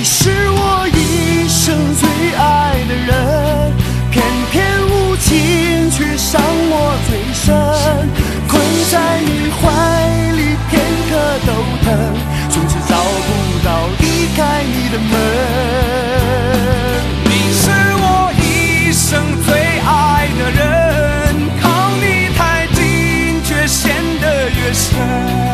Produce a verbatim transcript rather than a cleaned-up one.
是我一生最爱的人，偏偏无情却伤我最深，困在你怀里片刻都疼，从此找不到离开你的门。你是我一生最爱的人，靠你太近却陷得越深。